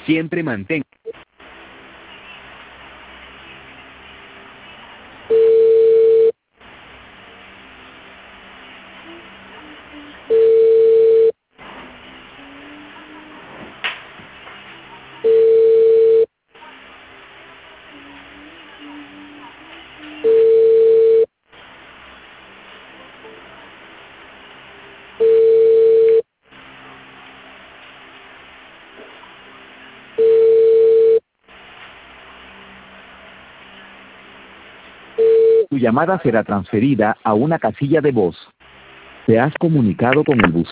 Siempre mantén. Tu llamada será transferida a una casilla de voz. Te has comunicado con el buzón.